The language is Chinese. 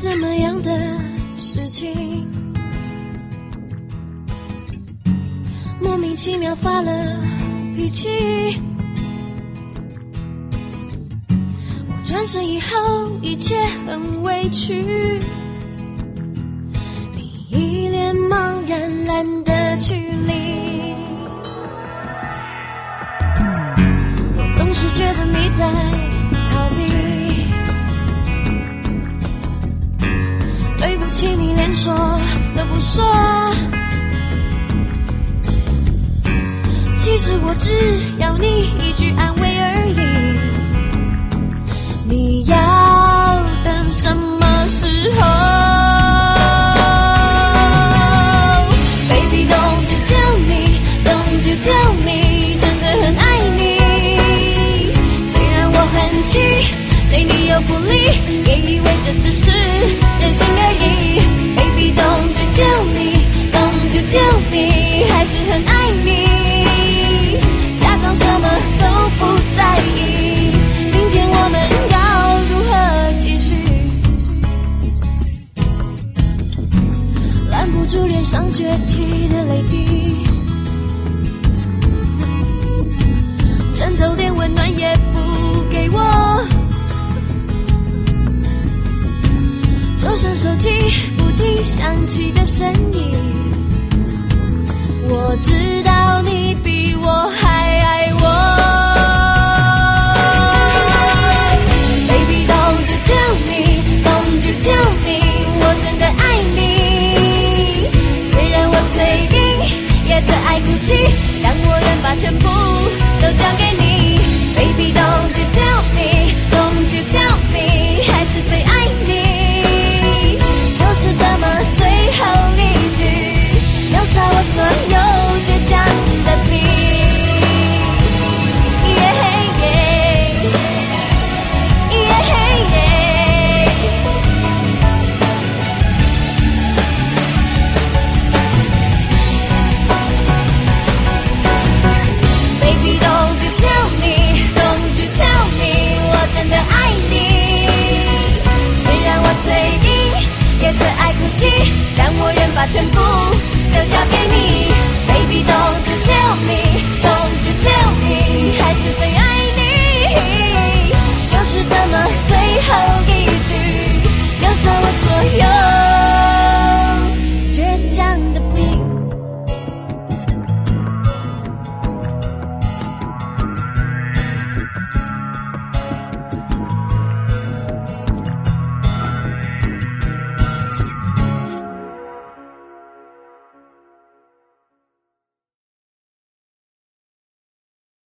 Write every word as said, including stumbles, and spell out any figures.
怎么样的事情，莫名其妙发了脾气。我转身以后一切很委屈，你一脸茫然懒得去理。我总是觉得你在逃避，对不起你连说都不说，其实我只要你一句安慰而已。你要等什么时候 Baby don't you tell me Don't you tell me 真的很爱你，虽然我很气对你有不利，也以为这只是任性而已。 Baby don't you tell me Don't you tell me 还是很爱你，假装什么都不在意，明天我们要如何继续？拦不住脸上决堤的泪滴，枕头连温暖也不给我，桌上手机不停响起的声音，我知道你比我